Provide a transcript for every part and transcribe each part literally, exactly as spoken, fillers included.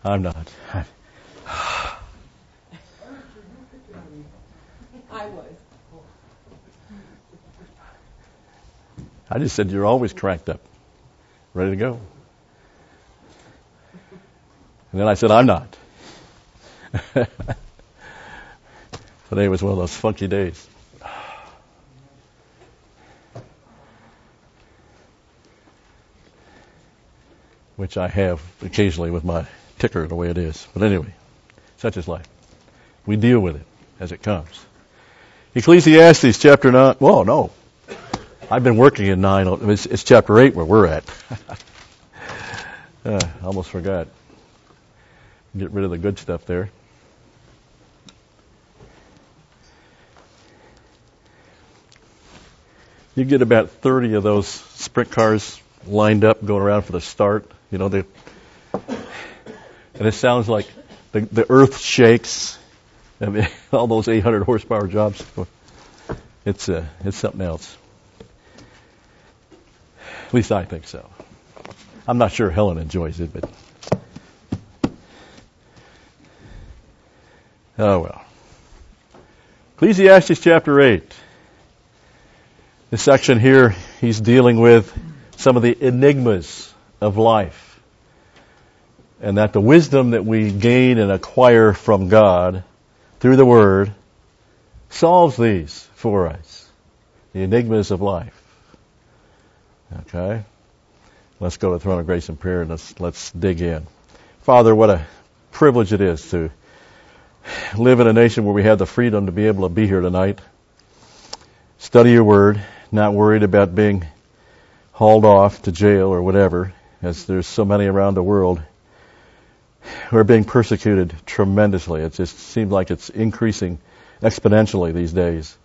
I'm not. I was. I just said you're always cranked up, ready to go. And then I said, I'm not. Today was one of those funky days. Which I have occasionally with my ticker the way it is. But anyway, such is life. We deal with it as it comes. Ecclesiastes chapter nine. Whoa, no. I've been working in nine. It's, it's chapter eight where we're at. uh, I almost forgot. Get rid of the good stuff there. You get about thirty of those sprint cars lined up going around for the start. You know, they, and it sounds like the, the earth shakes. I mean, all those eight hundred horsepower jobs. It's uh, it's something else. At least I think so. I'm not sure Helen enjoys it, but oh well. Ecclesiastes chapter eight. This section here, he's dealing with some of the enigmas of life, and that the wisdom that we gain and acquire from God through the Word solves these for us, the enigmas of life. Okay? Let's go to the throne of grace and prayer, and let's, let's dig in. Father, what a privilege it is to live in a nation where we have the freedom to be able to be here tonight, study your Word, not worried about being hauled off to jail or whatever, as there's so many around the world who are being persecuted tremendously. It just seems like it's increasing exponentially these days.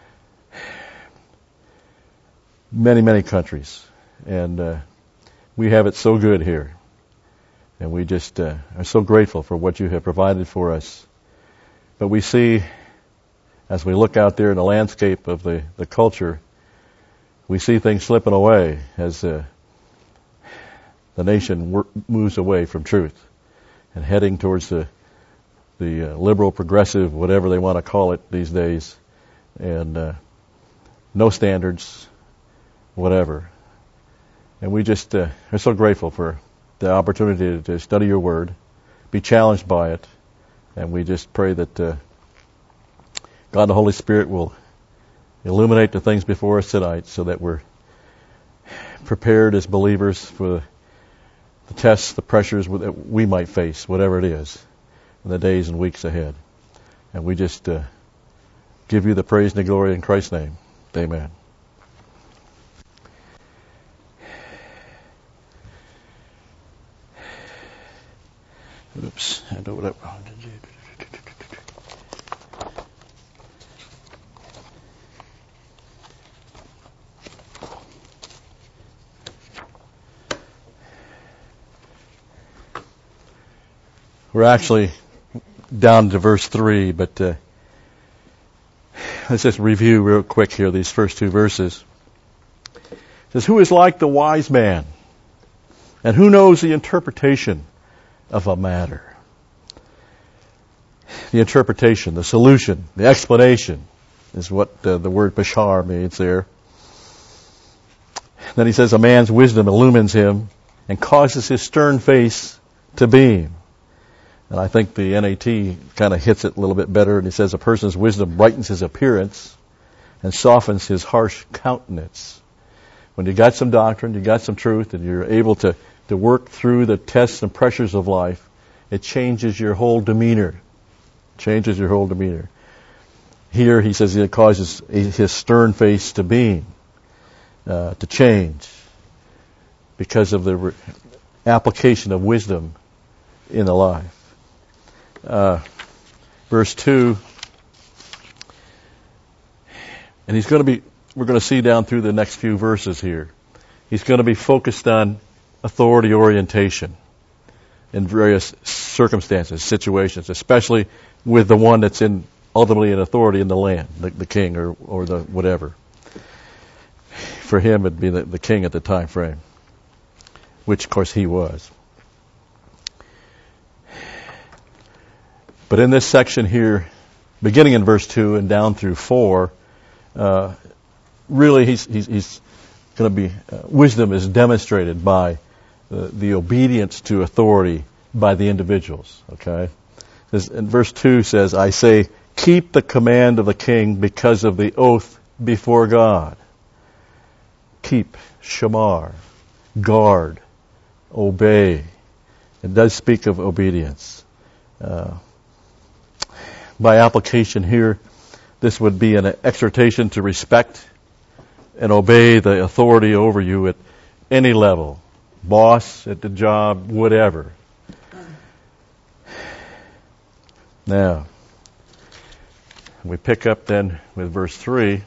Many, many countries. And uh, we have it so good here. And we just uh, are so grateful for what you have provided for us. But we see, as we look out there in the landscape of the, the culture, we see things slipping away as uh, the nation wor- moves away from truth and heading towards the the uh, liberal, progressive, whatever they want to call it these days, and uh, no standards, whatever. And we just uh, are so grateful for the opportunity to study your Word, be challenged by it, and we just pray that uh, God the Holy Spirit will illuminate the things before us tonight so that we're prepared as believers for the tests, the pressures that we might face, whatever it is, in the days and weeks ahead. And we just uh, give you the praise and the glory in Christ's name. Amen. Oops, I know what I wanted to do. We're actually down to verse three, but uh, let's just review real quick here these first two verses. It says, who is like the wise man, and who knows the interpretation of a matter? The interpretation, the solution, the explanation is what uh, the word bashar means there. Then he says, a man's wisdom illumines him and causes his stern face to beam. And I think the N A T kind of hits it a little bit better. And he says, a person's wisdom brightens his appearance and softens his harsh countenance. When you got some doctrine, you got some truth, and you're able to, to work through the tests and pressures of life, it changes your whole demeanor. Changes your whole demeanor. Here he says it causes his stern face to beam, uh, to change, because of the re- application of wisdom in the life. Uh, verse two, and he's going to be, we're going to see down through the next few verses here, he's going to be focused on authority orientation in various circumstances, situations, especially with the one that's in ultimately in authority in the land, the, the king or, or the whatever. For him, it'd be the, the king at the time frame, which of course he was. But in this section here, beginning in verse two and down through four, uh, really he's, he's, he's going to be, uh, wisdom is demonstrated by uh, the obedience to authority by the individuals. Okay? And verse two says, I say, keep the command of the king because of the oath before God. Keep, shamar, guard, obey. It does speak of obedience. Uh, by application here, this would be an exhortation to respect and obey the authority over you at any level. Boss, at the job, whatever. Now, we pick up then with verse three.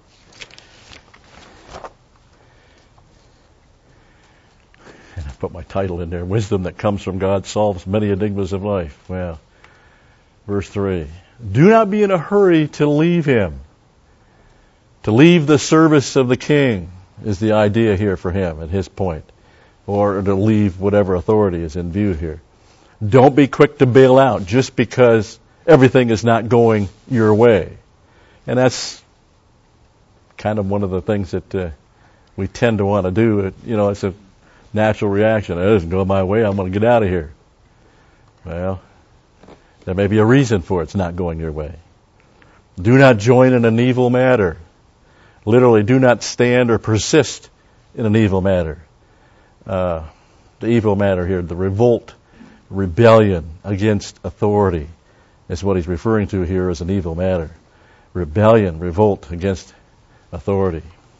And I put my title in there, Wisdom that comes from God solves many enigmas of life. Well, verse three. Do not be in a hurry to leave him. To leave the service of the king is the idea here for him at his point. Or to leave whatever authority is in view here. Don't be quick to bail out just because everything is not going your way. And that's kind of one of the things that uh, we tend to want to do. It, you know, it's a natural reaction. It doesn't go my way, I'm going to get out of here. Well, there may be a reason for it's not going your way. Do not join in an evil matter. Literally, do not stand or persist in an evil matter. Uh, the evil matter here, the revolt, rebellion against authority is what he's referring to here as an evil matter. Rebellion, revolt against authority.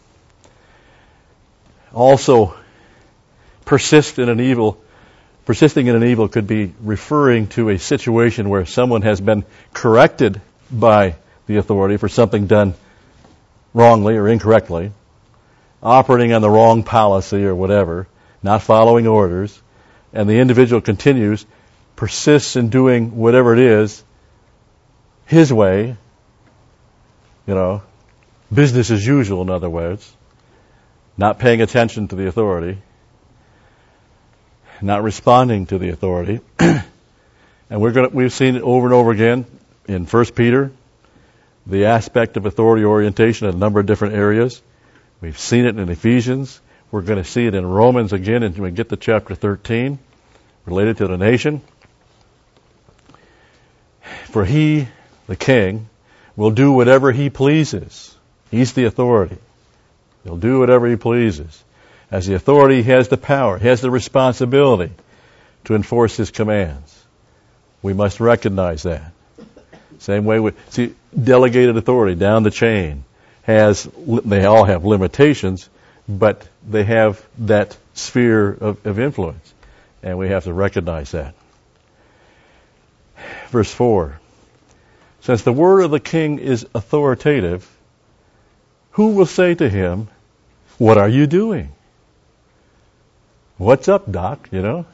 Also, persist in an evil, persisting in an evil could be referring to a situation where someone has been corrected by the authority for something done wrongly or incorrectly, operating on the wrong policy or whatever, not following orders, and the individual continues, persists in doing whatever it is his way, you know, business as usual, in other words, not paying attention to the authority, not responding to the authority. And we're going to, we've seen it over and over again in First Peter, the aspect of authority orientation in a number of different areas. We've seen it in Ephesians. We're going to see it in Romans again, and when we get to chapter thirteen, related to the nation. For he, the king, will do whatever he pleases. He's the authority. He'll do whatever he pleases. As the authority, he has the power, he has the responsibility to enforce his commands. We must recognize that. Same way with, see, delegated authority down the chain has, they all have limitations, but they have that sphere of, of influence. And we have to recognize that. Verse four. Since the word of the king is authoritative, who will say to him, what are you doing? What's up, Doc? You know?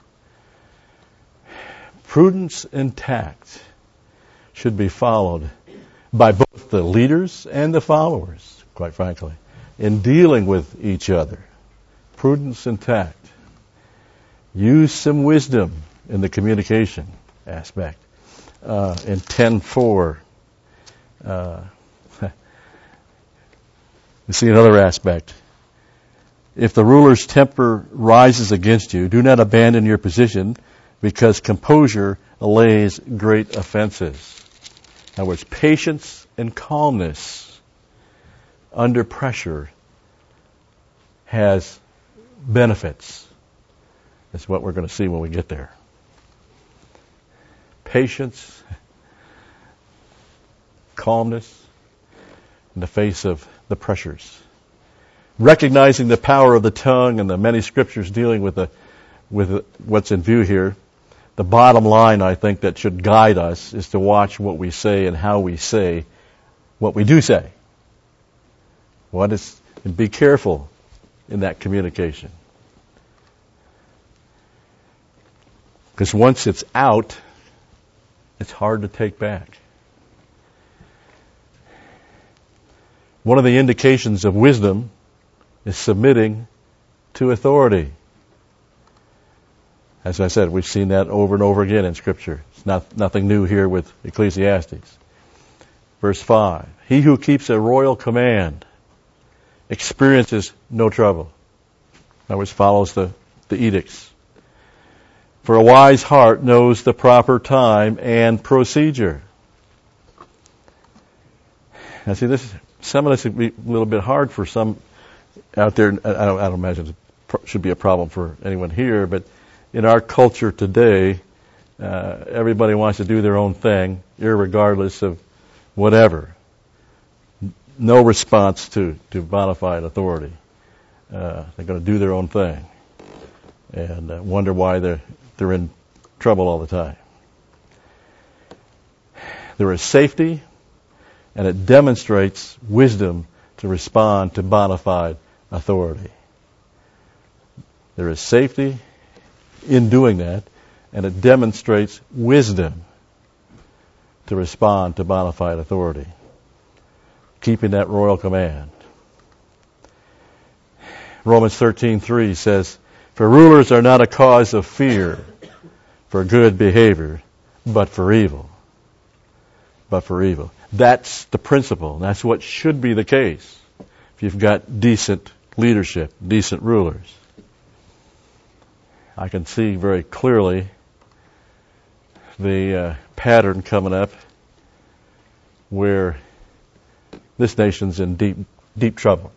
Prudence and tact should be followed by both the leaders and the followers, quite frankly, in dealing with each other. Prudence and tact. Use some wisdom in the communication aspect. Uh, in ten four, uh, you see another aspect. If the ruler's temper rises against you, do not abandon your position, because composure allays great offenses. In other words, patience and calmness under pressure has benefits. That's what we're going to see when we get there. Patience, calmness in the face of the pressures. Recognizing the power of the tongue and the many scriptures dealing with the with what's in view here, the bottom line, I think, that should guide us is to watch what we say and how we say what we do say. What is, and be careful in that communication. Because once it's out, it's hard to take back. One of the indications of wisdom is submitting to authority. As I said, we've seen that over and over again in Scripture. It's not nothing new here with Ecclesiastes. Verse five, he who keeps a royal command experiences no trouble. In other words, follows the, the edicts. For a wise heart knows the proper time and procedure. Now see, this some of this would be a little bit hard for some out there. I don't, I don't imagine it should be a problem for anyone here, but in our culture today, uh, everybody wants to do their own thing, irregardless of whatever. No response to, to bona fide authority. Uh, they're going to do their own thing and uh, wonder why they're, they're in trouble all the time. There is safety, and it demonstrates wisdom to respond to bona fide authority. There is safety in doing that, and it demonstrates wisdom to respond to bona fide authority, keeping that royal command. Romans thirteen three says, "For rulers are not a cause of fear for good behavior, but for evil." But for evil. That's the principle. That's what should be the case if you've got decent leadership, decent rulers. I can see very clearly the uh, pattern coming up where this nation's in deep, deep trouble.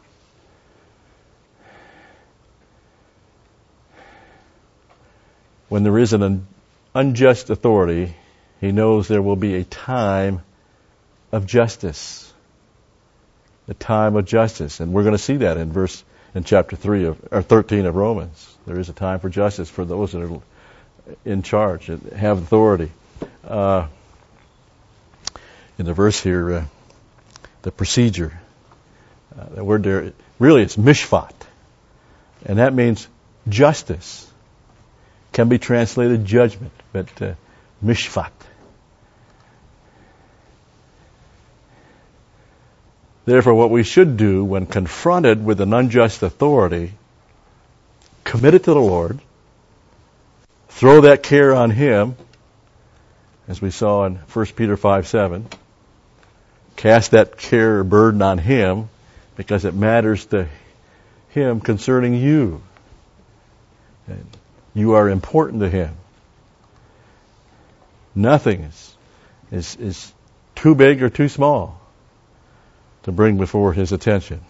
When there is an unjust authority, he knows there will be a time of justice. A time of justice. And we're going to see that in verse in chapter three of or thirteen of Romans. There is a time for justice for those that are in charge, that have authority. Uh, in the verse here, uh, the procedure. Uh, the word there, really it's mishpat. And that means justice. Can be translated judgment, but uh, mishpat. Therefore, what we should do when confronted with an unjust authority, commit it to the Lord, throw that care on Him, as we saw in First Peter five seven. Cast that care or burden on Him because it matters to Him concerning you. And you are important to Him. Nothing is, is, is too big or too small to bring before His attention.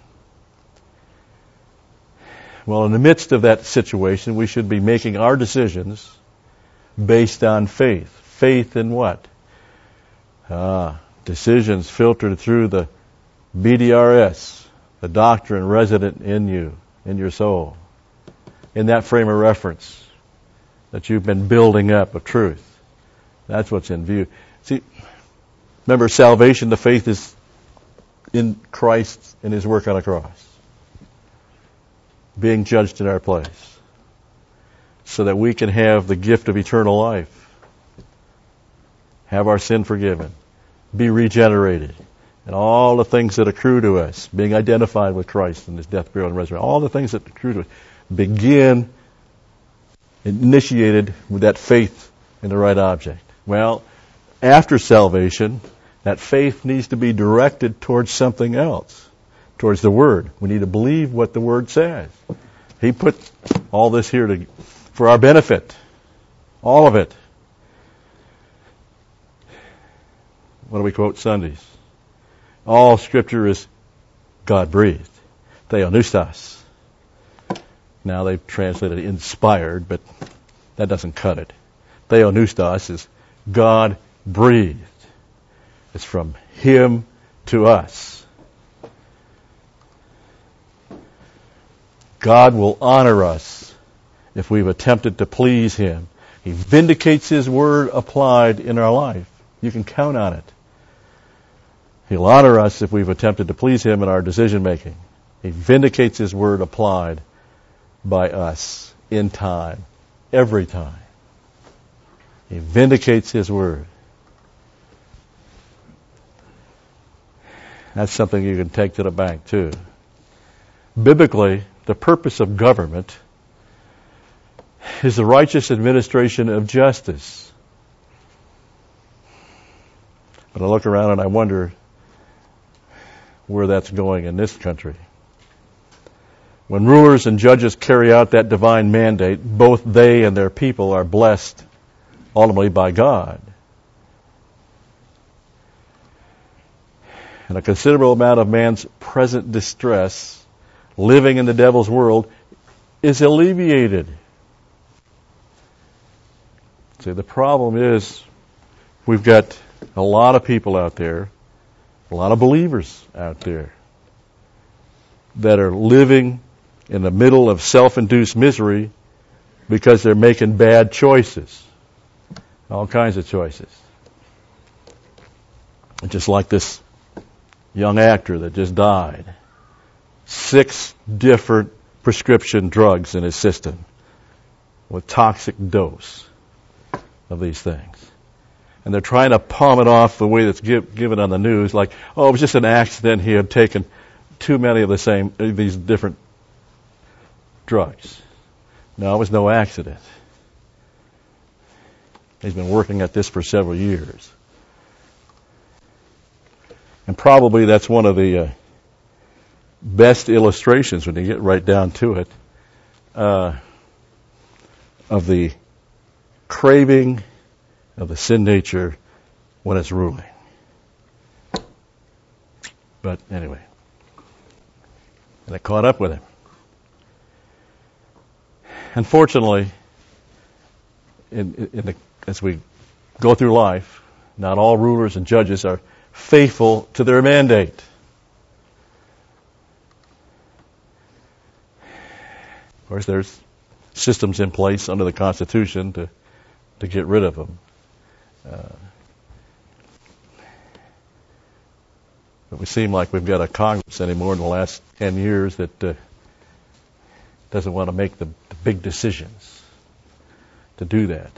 Well, in the midst of that situation, we should be making our decisions based on faith. Faith in what? Ah, decisions filtered through the B D R S, the doctrine resident in you, in your soul. In that frame of reference that you've been building up of truth. That's what's in view. See, remember, salvation, the faith is in Christ and His work on a cross. Being judged in our place. So that we can have the gift of eternal life. Have our sin forgiven. Be regenerated. And all the things that accrue to us. Being identified with Christ in His death, burial, and resurrection. All the things that accrue to us. Begin initiated with that faith in the right object. Well, after salvation, that faith needs to be directed towards something else, towards the Word. We need to believe what the Word says. He put all this here to, for our benefit, all of it. What do we quote Sundays? All Scripture is God-breathed. Theopneustos. Now they've translated inspired, but that doesn't cut it. Theopneustos is God-breathed. It's from Him to us. God will honor us if we've attempted to please Him. He vindicates His word applied in our life. You can count on it. He'll honor us if we've attempted to please Him in our decision making. He vindicates His word applied by us in time, every time. He vindicates His word. That's something you can take to the bank too. Biblically, the purpose of government is the righteous administration of justice. But I look around and I wonder where that's going in this country. When rulers and judges carry out that divine mandate, both they and their people are blessed ultimately by God. And a considerable amount of man's present distress, living in the devil's world, is alleviated. See, the problem is we've got a lot of people out there, a lot of believers out there, that are living in the middle of self-induced misery because they're making bad choices. All kinds of choices. Just like this young actor that just died. Six different prescription drugs in his system with toxic dose of these things. And they're trying to palm it off the way that's give, given on the news, like, oh, it was just an accident. He had taken too many of the same, these different drugs. No, it was no accident. He's been working at this for several years. And probably that's one of the uh, best illustrations, when you get right down to it, uh, of the craving of the sin nature when it's ruling. But anyway, and it caught up with him. Unfortunately, in, in the, as we go through life, not all rulers and judges are faithful to their mandate. Of course, there's systems in place under the Constitution to, to get rid of them. Uh, but we seem like we've got a Congress anymore in the last ten years that uh, doesn't want to make the, the big decisions to do that.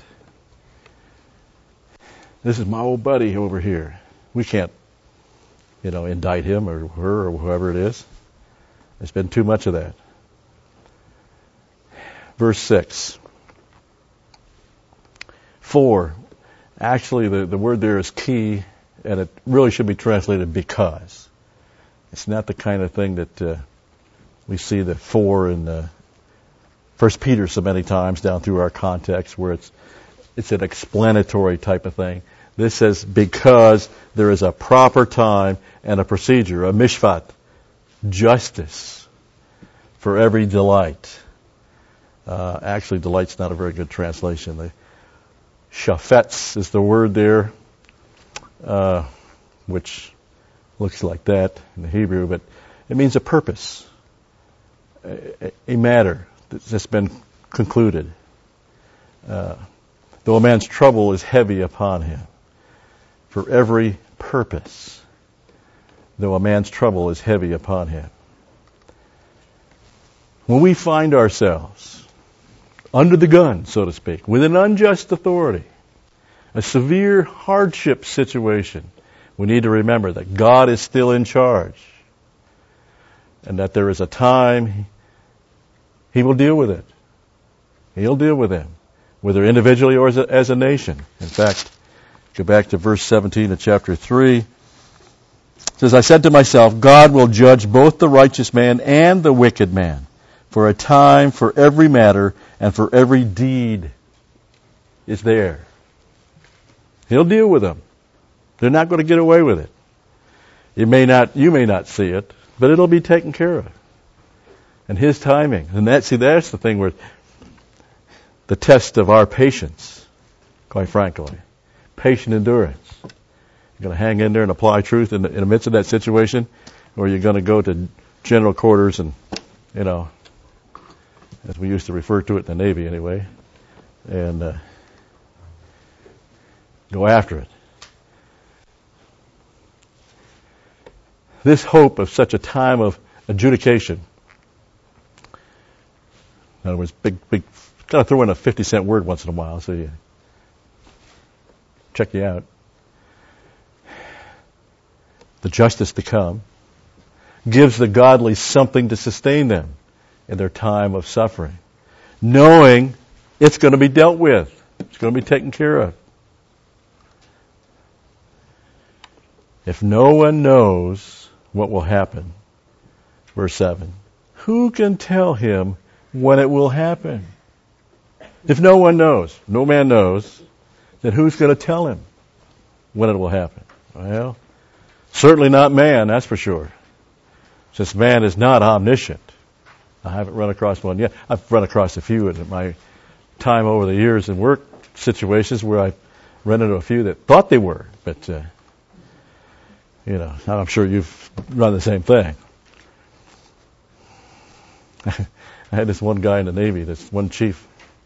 This is my old buddy over here. We can't, you know, indict him or her or whoever it is. There's been too much of that. Verse six. For. Actually, the, the word there is key, and it really should be translated because. It's not the kind of thing that uh, we see the for in uh, First Peter so many times down through our context, where it's it's an explanatory type of thing. This says because there is a proper time and a procedure, a mishpat, justice for every delight. Uh, actually, delight's not a very good translation. The shafetz is the word there, uh, which looks like that in the Hebrew, but it means a purpose, a, a matter that's been concluded. Uh, though a man's trouble is heavy upon him, for every purpose, though a man's trouble is heavy upon him. When we find ourselves under the gun, so to speak, with an unjust authority, a severe hardship situation, we need to remember that God is still in charge and that there is a time He will deal with it. He'll deal with them, whether individually or as a, as a nation. In fact, go back to verse seventeen of chapter three. It says, I said to myself, God will judge both the righteous man and the wicked man, for a time for every matter and for every deed is there. He'll deal with them. They're not going to get away with it. You may not, you may not see it, but it'll be taken care of. And His timing. And that, see, that's the thing where the test of our patience, quite frankly. Patient endurance. You're going to hang in there and apply truth in the, in the midst of that situation, or you're going to go to general quarters and, you know, as we used to refer to it in the Navy anyway, and uh, go after it. This hope of such a time of adjudication, in other words, big, big, kind of throw in a fifty cent word once in a while so you check you out. The justice to come gives the godly something to sustain them in their time of suffering, knowing It's going to be dealt with. It's going to be taken care of. If no one knows what will happen, verse seven, who can tell him when it will happen? If no one knows, no man knows, then who's going to tell him when it will happen? Well, certainly not man, that's for sure. Since man is not omniscient. I haven't run across one yet. I've run across a few in my time over the years in work situations where I've run into a few that thought they were, but uh, you know, I'm sure you've run the same thing. I had this one guy in the Navy, this one chief.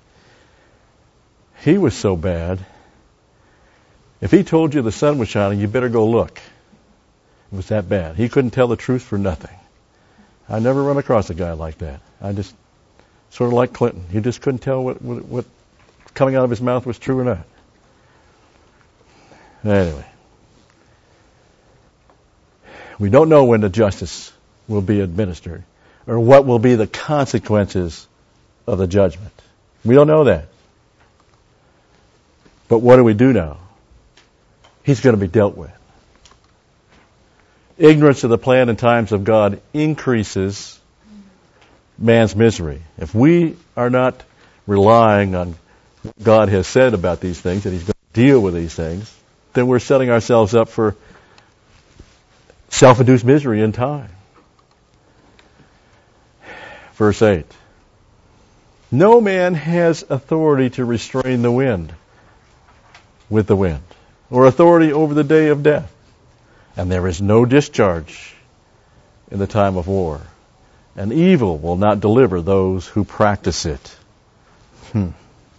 He was so bad. If he told you the sun was shining, you better go look. It was that bad. He couldn't tell the truth for nothing. I never run across a guy like that. I just, sort of like Clinton. He just couldn't tell what, what, what coming out of his mouth was true or not. Anyway. We don't know when the justice will be administered or what will be the consequences of the judgment. We don't know that. But what do we do know? He's going to be dealt with. Ignorance of the plan and times of God increases man's misery. If we are not relying on what God has said about these things, that He's going to deal with these things, then we're setting ourselves up for self-induced misery in time. Verse eight. No man has authority to restrain the wind with the wind, or authority over the day of death. And there is no discharge in the time of war. And evil will not deliver those who practice it. Hmm.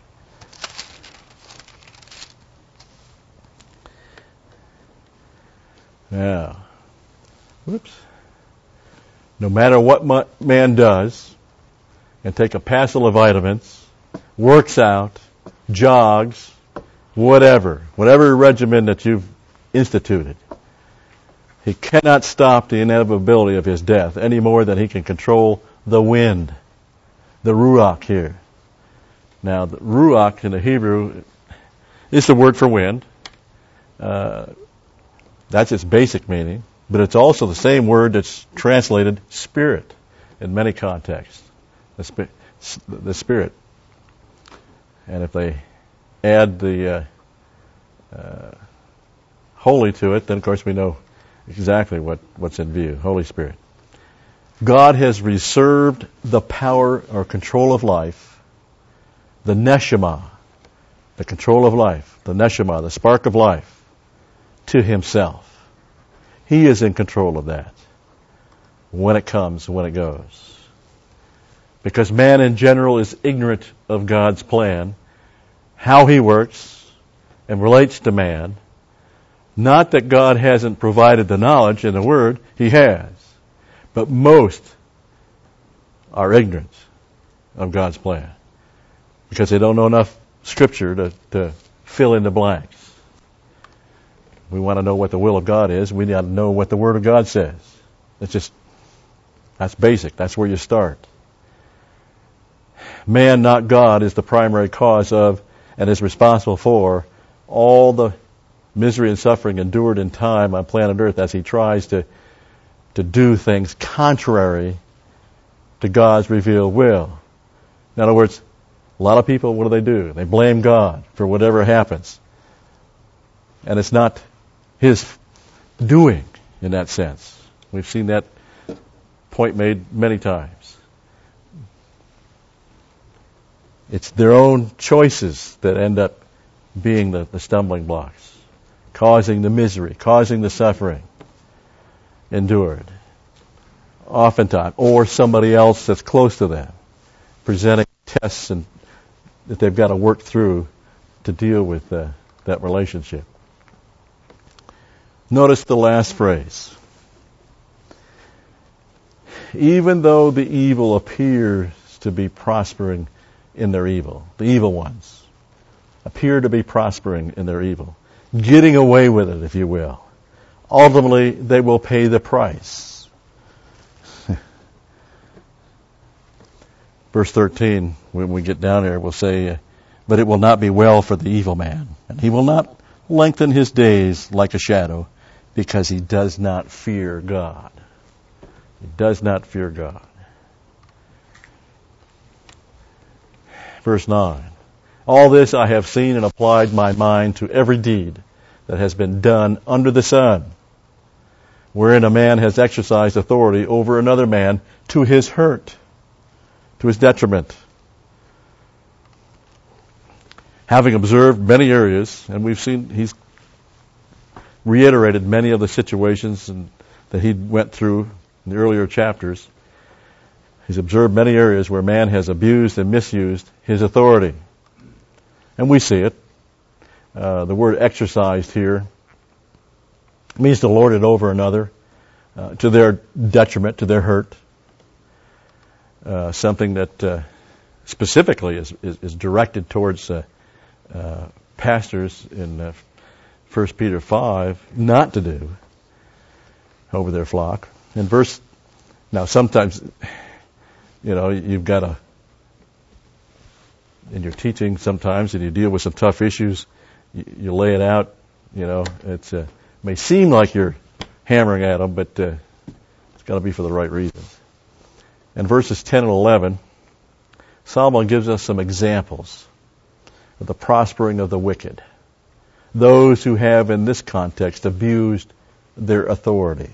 Now, whoops. No matter what man does, and take a passel of vitamins, works out, jogs, whatever, whatever regimen that you've instituted, he cannot stop the inevitability of his death any more than he can control the wind, the ruach here. Now, the ruach in the Hebrew is the word for wind. Uh, that's its basic meaning, but it's also the same word that's translated spirit in many contexts. The, spi- the spirit. And if they add the uh, uh, holy to it, then of course we know exactly what, what's in view. Holy Spirit. God has reserved the power or control of life, the neshama, the control of life, the neshama, the spark of life, to Himself. He is in control of that when it comes, when it goes. Because man in general is ignorant of God's plan, how He works and relates to man. Not that God hasn't provided the knowledge in the Word, He has. But most are ignorant of God's plan because they don't know enough Scripture to, to fill in the blanks. We want to know what the will of God is. We need to know what the Word of God says. It's just, that's basic. That's where you start. Man, not God, is the primary cause of and is responsible for all the misery and suffering endured in time on planet Earth as he tries to, to do things contrary to God's revealed will. In other words, a lot of people, what do they do? They blame God for whatever happens. And it's not His doing in that sense. We've seen that point made many times. It's their own choices that end up being the, the stumbling blocks, causing the misery, causing the suffering endured. Oftentimes, or somebody else that's close to them, presenting tests and that they've got to work through to deal with uh, that relationship. Notice the last phrase. Even though the evil appears to be prospering in their evil, the evil ones appear to be prospering in their evil, getting away with it, if you will, ultimately they will pay the price. Verse thirteen, when we get down here, we'll say, but it will not be well for the evil man. And he will not lengthen his days like a shadow, because he does not fear God. He does not fear God. Verse nine. All this I have seen and applied my mind to every deed that has been done under the sun, wherein a man has exercised authority over another man to his hurt, to his detriment. Having observed many areas, and we've seen, he's reiterated many of the situations and, that he went through in the earlier chapters. He's observed many areas where man has abused and misused his authority. And we see it. Uh, the word exercised here means to lord it over another, uh, to their detriment, to their hurt. Uh, something that uh, specifically is, is, is directed towards uh, uh, pastors in uh, First Peter five not to do over their flock. In verse, now sometimes, you know, you've got to, in your teaching sometimes, and you deal with some tough issues, you, you lay it out, you know, it's, uh, it may seem like you're hammering at them, but uh, it's got to be for the right reasons. In verses ten and eleven, Solomon gives us some examples of the prospering of the wicked, those who have, in this context, abused their authority.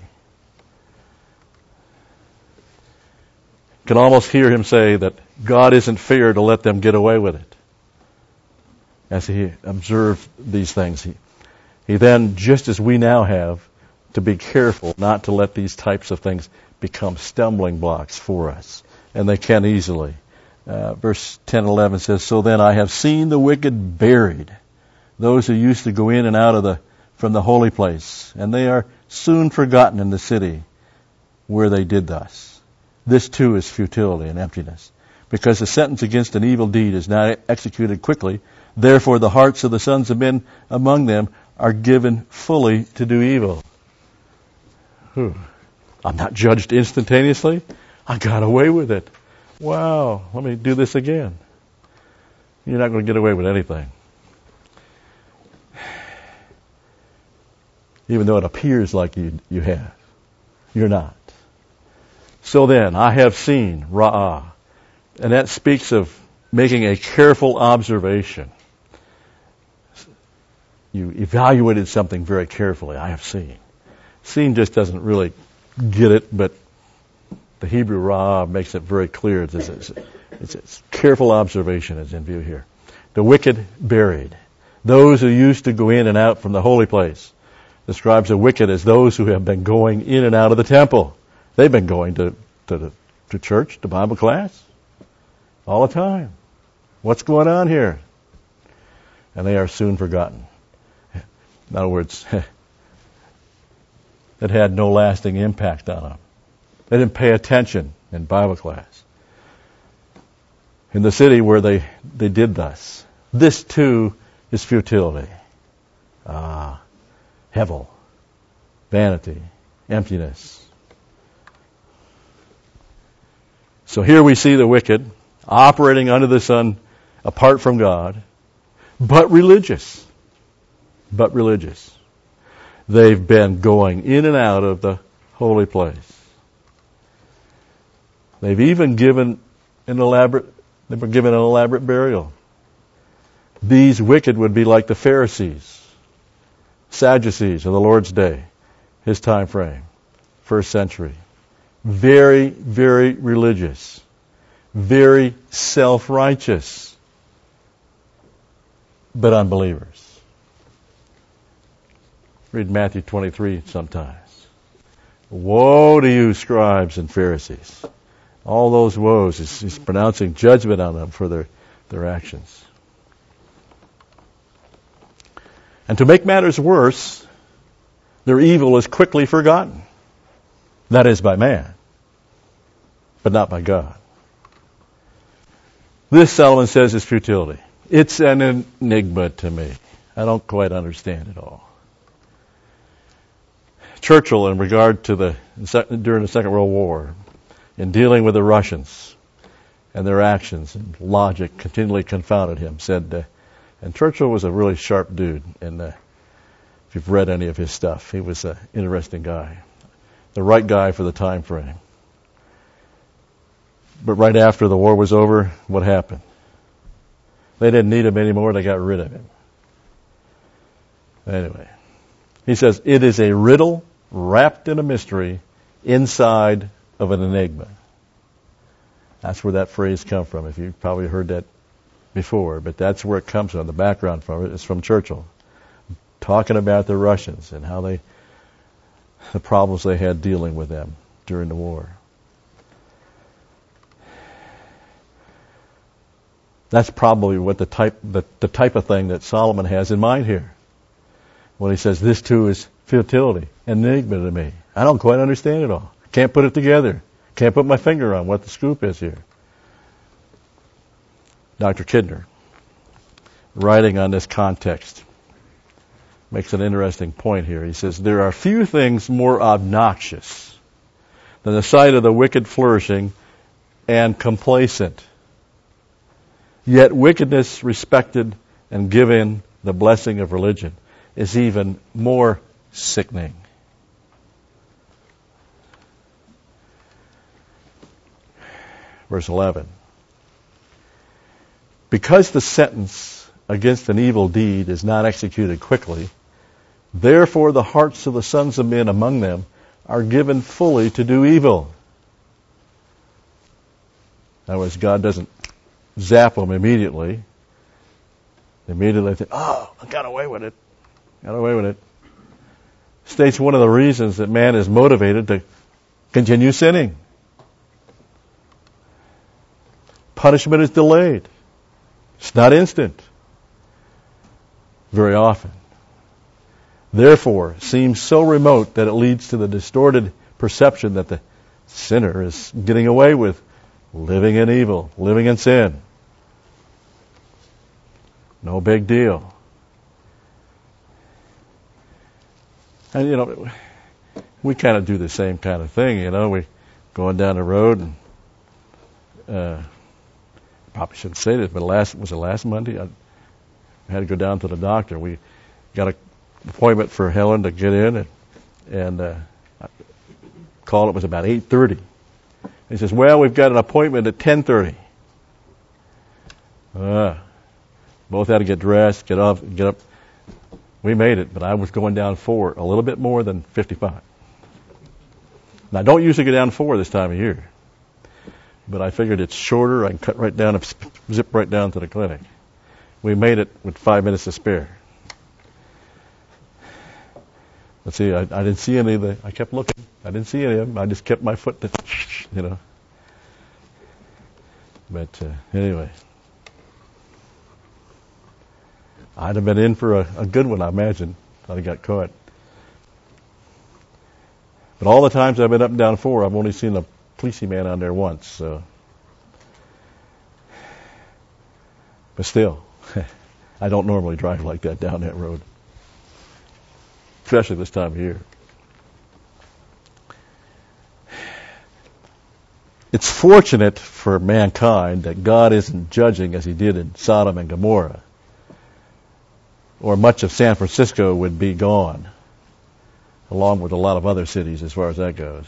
You can almost hear him say that God isn't fair to let them get away with it. As he observed these things, he, he then, just as we now have, to be careful not to let these types of things become stumbling blocks for us. And they can easily. Uh, verse ten and eleven says, So then I have seen the wicked buried, those who used to go in and out of the from the holy place, and they are soon forgotten in the city where they did thus. This too is futility and emptiness, because the sentence against an evil deed is not executed quickly. Therefore the hearts of the sons of men among them are given fully to do evil. Whew. I'm not judged instantaneously. I got away with it. Wow, let me do this again. You're not going to get away with anything. Even though it appears like you you have. You're not. So then, I have seen, ra'ah. And that speaks of making a careful observation. You evaluated something very carefully. I have seen. Seen just doesn't really get it, but the Hebrew ra'ah makes it very clear. It's, it's, it's, it's careful observation is in view here. The wicked buried. Those who used to go in and out from the holy place. Describes the wicked as those who have been going in and out of the temple. They've been going to, to, the, to church, to Bible class, all the time. What's going on here? And they are soon forgotten. In other words, it had no lasting impact on them. They didn't pay attention in Bible class. In the city where they, they did thus. This too is futility. Ah, hevel, vanity, emptiness. So here we see the wicked operating under the sun apart from God, but religious. But religious. They've been going in and out of the holy place. They've even given an elaborate, they've been given an elaborate burial. These wicked would be like the Pharisees, Sadducees of the Lord's day, his time frame, first century. Very, very religious. Very self-righteous. But unbelievers. Read Matthew twenty-three sometimes. Woe to you, scribes and Pharisees. All those woes, he's, he's pronouncing judgment on them for their, their actions. And to make matters worse, their evil is quickly forgotten. That is by man, but not by God. This, Solomon says, is futility. It's an enigma to me. I don't quite understand it all. Churchill, in regard to the, during the Second World War, in dealing with the Russians, and their actions and logic continually confounded him. Said, uh, and Churchill was a really sharp dude, and uh, if you've read any of his stuff, he was an interesting guy, the right guy for the time frame. But right after the war was over, what happened? They didn't need him anymore. They got rid of him. Anyway, he says, it is a riddle wrapped in a mystery inside of an enigma. That's where that phrase comes from. If you've probably heard that before, but that's where it comes from. The background from it is from Churchill, talking about the Russians and how they, the problems they had dealing with them during the war. That's probably what the type, the, the type of thing that Solomon has in mind here, when he says, this too is futility, an enigma to me. I don't quite understand it all. Can't put it together. Can't put my finger on what the scoop is here. Doctor Kidner, writing on this context, makes an interesting point here. He says, there are few things more obnoxious than the sight of the wicked flourishing and complacent, yet wickedness respected and given the blessing of religion is even more sickening. Verse eleven. Because the sentence against an evil deed is not executed quickly, therefore the hearts of the sons of men among them are given fully to do evil. In other words, God doesn't zap them immediately. They immediately think, oh, I got away with it. Got away with it. States one of the reasons that man is motivated to continue sinning. Punishment is delayed. It's not instant. Very often. Therefore, seems so remote that it leads to the distorted perception that the sinner is getting away with living in evil, living in sin. No big deal. And, you know, we kind of do the same kind of thing, you know. We going down the road and uh, probably shouldn't say this, but last was it last Monday? I had to go down to the doctor. We got an appointment for Helen to get in, and, and uh, I called. It was about eight thirty. He says, "Well, we've got an appointment at ten thirty." Uh, both had to get dressed, get up, get up. We made it, but I was going down four, a little bit more than fifty-five. Now, I don't usually go down four this time of year, but I figured it's shorter. I can cut right down and zip right down to the clinic. We made it with five minutes to spare. Let's see, I, I didn't see any of the, I kept looking. I didn't see any of them. I just kept my foot, to, you know. But uh, anyway, I'd have been in for a, a good one, I imagine. I'd have got caught. But all the times I've been up and down four, I've only seen a police man on there once. So. But still, I don't normally drive like that down that road, especially this time of year. It's fortunate for mankind that God isn't judging as he did in Sodom and Gomorrah, or much of San Francisco would be gone, along with a lot of other cities as far as that goes.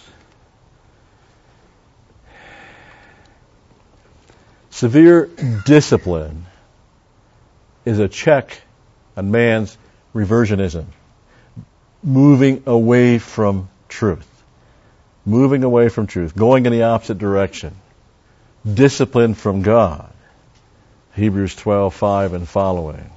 Severe discipline is a check on man's reversionism, moving away from truth, moving away from truth, going in the opposite direction. Discipline from God, Hebrews twelve five and following.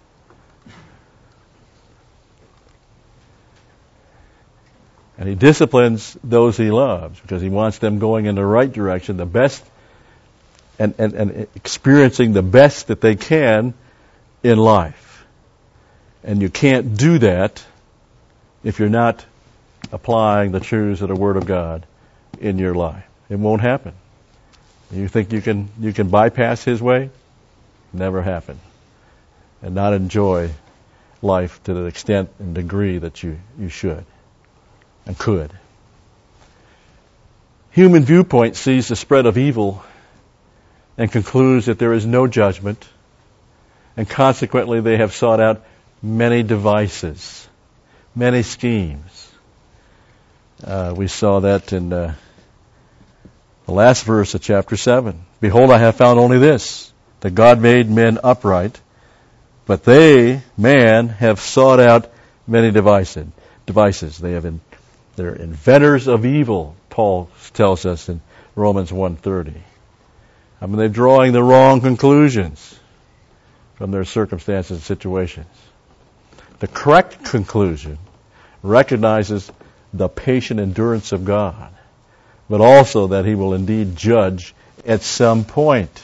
And he disciplines those he loves because he wants them going in the right direction, the best, and, and, and experiencing the best that they can in life. And you can't do that if you're not applying the truths of the Word of God in your life. It won't happen. You think you can you can bypass his way? Never happen. And not enjoy life to the extent and degree that you, you should and could. Human viewpoint sees the spread of evil and concludes that there is no judgment, and consequently they have sought out many devices, many schemes. Uh, we saw that in uh, the last verse of chapter seven. Behold, I have found only this, that God made men upright, but they, man, have sought out many devices. Devices. They have in, they're inventors of evil, Paul tells us in Romans one thirty. I mean, they're drawing the wrong conclusions from their circumstances and situations. The correct conclusion recognizes the patient endurance of God, but also that He will indeed judge at some point.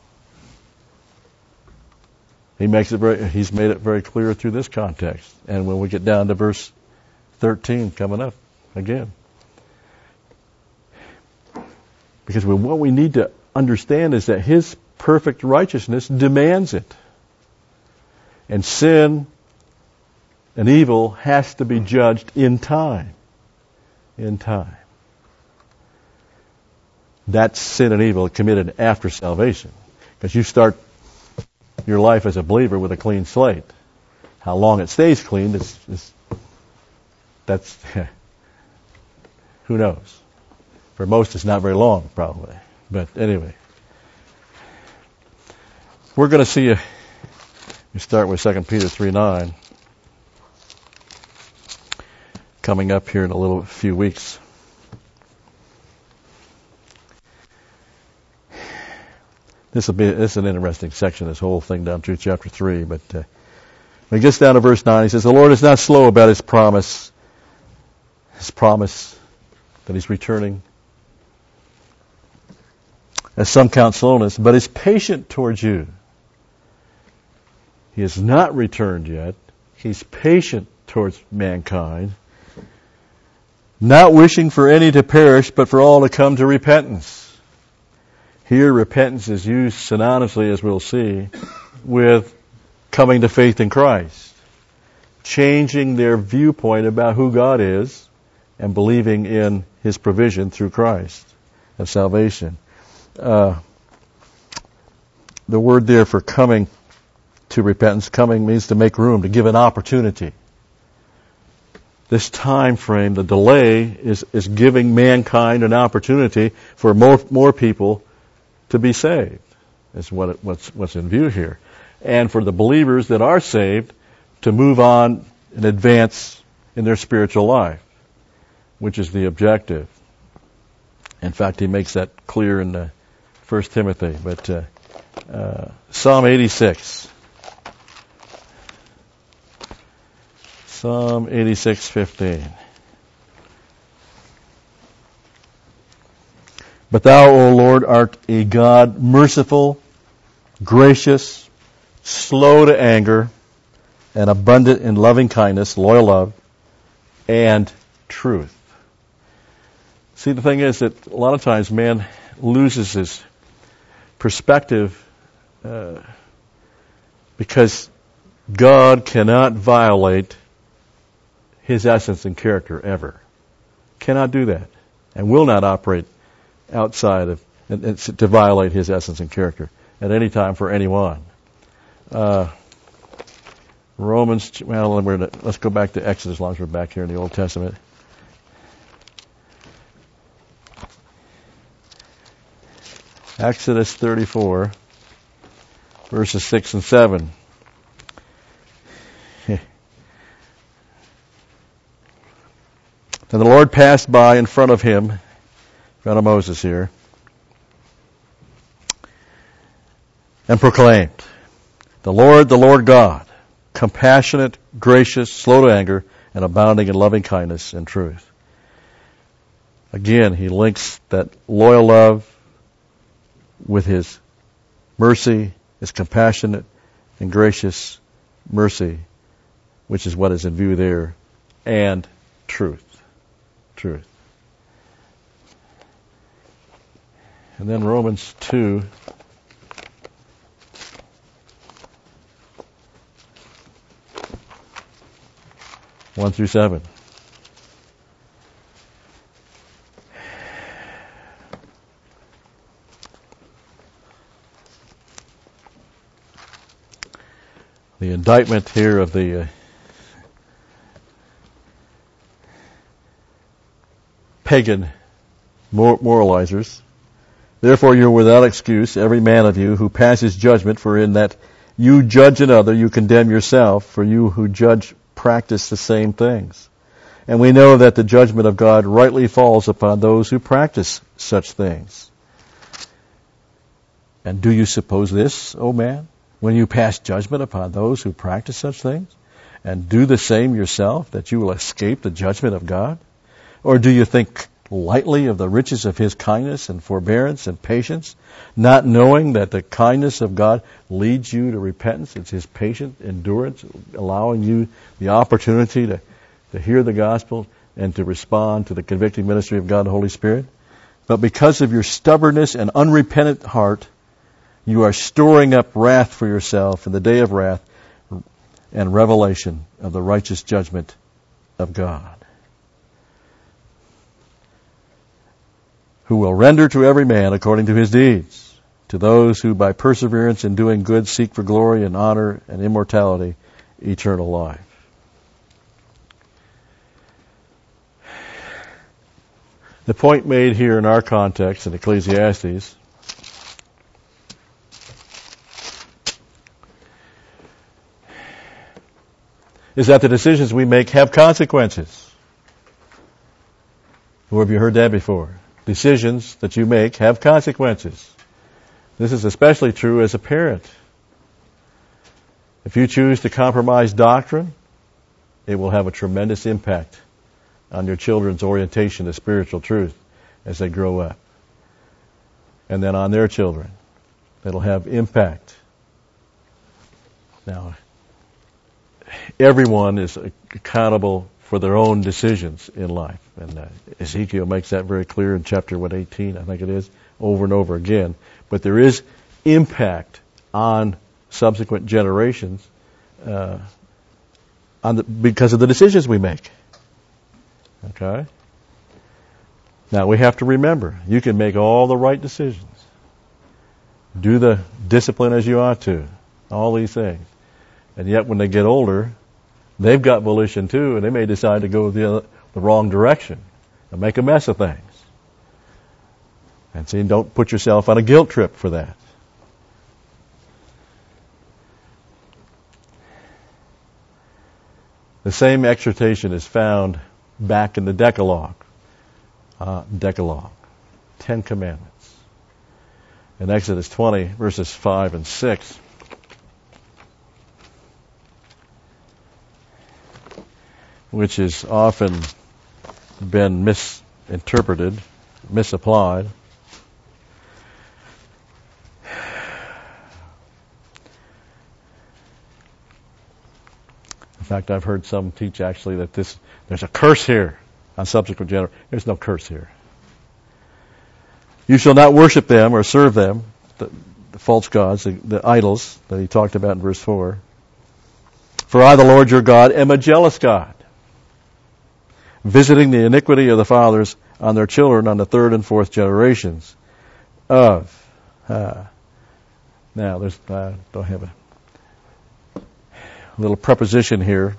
He makes it very, He's made it very clear through this context. And when we get down to verse thirteen coming up again. Because what we need to understand is that His perfect righteousness demands it. And sin and evil has to be judged in time. In time. That's sin and evil committed after salvation. Because you start your life as a believer with a clean slate. How long it stays clean is, is that's who knows. For most it's not very long, probably. But anyway. We're going to see a, we start with Second Peter three nine. Coming up here in a little few weeks. This will be this is an interesting section, this whole thing down through chapter three. But uh, when he gets down to verse nine, he says, "The Lord is not slow about His promise, His promise that He's returning, as some count slowness, but is patient towards you." He has not returned yet. He's patient towards mankind, not wishing for any to perish, but for all to come to repentance. Here, repentance is used synonymously, as we'll see, with coming to faith in Christ, changing their viewpoint about who God is, and believing in His provision through Christ of salvation. Uh, the word there for coming to repentance, coming means to make room, to give an opportunity. This time frame, the delay, is, is giving mankind an opportunity for more more people to be saved. Is what it, what's what's in view here, and for the believers that are saved to move on and advance in their spiritual life, which is the objective. In fact, he makes that clear in uh, First Timothy. But uh, uh, Psalm eighty-six. Psalm eighty-six fifteen. But Thou, O Lord, art a God merciful, gracious, slow to anger, and abundant in loving kindness, loyal love, and truth. See, the thing is that a lot of times man loses his perspective uh, because God cannot violate His essence and character ever. Cannot do that. And will not operate outside of, and, and to violate His essence and character at any time for anyone. Uh, Romans, well, we're, let's go back to Exodus as long as we're back here in the Old Testament. Exodus thirty-four, verses six and seven. And the Lord passed by in front of him, in front of Moses here, and proclaimed, "The Lord, the Lord God, compassionate, gracious, slow to anger, and abounding in loving kindness and truth." Again, he links that loyal love with His mercy, His compassionate and gracious mercy, which is what is in view there, and truth. Truth. And then Romans two. one through seven. the indictment here of the uh, pagan moralizers. Therefore you are without excuse, every man of you who passes judgment, for in that you judge another, you condemn yourself, for you who judge practice the same things. And we know that the judgment of God rightly falls upon those who practice such things. And do you suppose this, O man, when you pass judgment upon those who practice such things, and do the same yourself, that you will escape the judgment of God? Or do you think lightly of the riches of His kindness and forbearance and patience, not knowing that the kindness of God leads you to repentance? It's His patient endurance, allowing you the opportunity to, to hear the gospel and to respond to the convicting ministry of God the Holy Spirit. But because of your stubbornness and unrepentant heart, you are storing up wrath for yourself in the day of wrath and revelation of the righteous judgment of God, who will render to every man according to his deeds, to those who by perseverance in doing good seek for glory and honor and immortality, eternal life. The point made here in our context in Ecclesiastes is that the decisions we make have consequences. Who have you heard that before? Decisions that you make have consequences. This is especially true as a parent. If you choose to compromise doctrine, it will have a tremendous impact on your children's orientation to spiritual truth as they grow up. And then on their children. It'll have impact. Now, everyone is accountable for their own decisions in life. And uh, Ezekiel makes that very clear in chapter what, eighteen, I think it is, over and over again. But there is impact on subsequent generations uh, on the, because of the decisions we make. Okay? Now we have to remember, you can make all the right decisions. Do the discipline as you ought to. All these things. And yet when they get older, they've got volition too, and they may decide to go the, other, the wrong direction and make a mess of things. And see, don't put yourself on a guilt trip for that. The same exhortation is found back in the Decalogue. Uh, Decalogue. Ten Commandments. In Exodus twenty, verses five and six. Which has often been misinterpreted, misapplied. In fact, I've heard some teach actually that this there's a curse here on subsequent generations. There's no curse here. You shall not worship them or serve them, the, the false gods, the, the idols that he talked about in verse four. For I, the Lord your God, am a jealous God, visiting the iniquity of the fathers on their children on the third and fourth generations of. Uh, now, there's I don't have a little preposition here.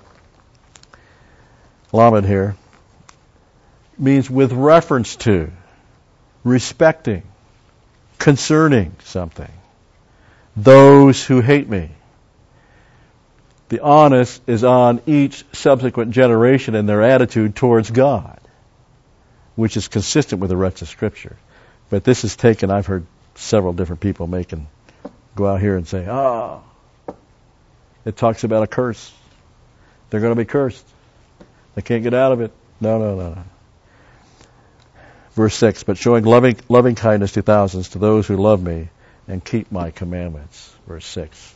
Lamed here means with reference to, respecting, concerning something. Those who hate me. The onus is on each subsequent generation and their attitude towards God, which is consistent with the rest of Scripture. But this is taken, I've heard several different people making, go out here and say, ah, oh, it talks about a curse. They're going to be cursed. They can't get out of it. No, no, no, no. Verse six, but showing loving, loving kindness to thousands, to those who love me and keep my commandments. Verse six.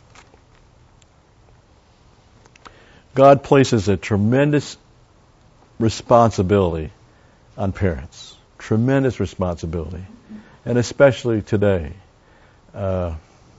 God places a tremendous responsibility on parents. Tremendous responsibility. And especially today. Uh,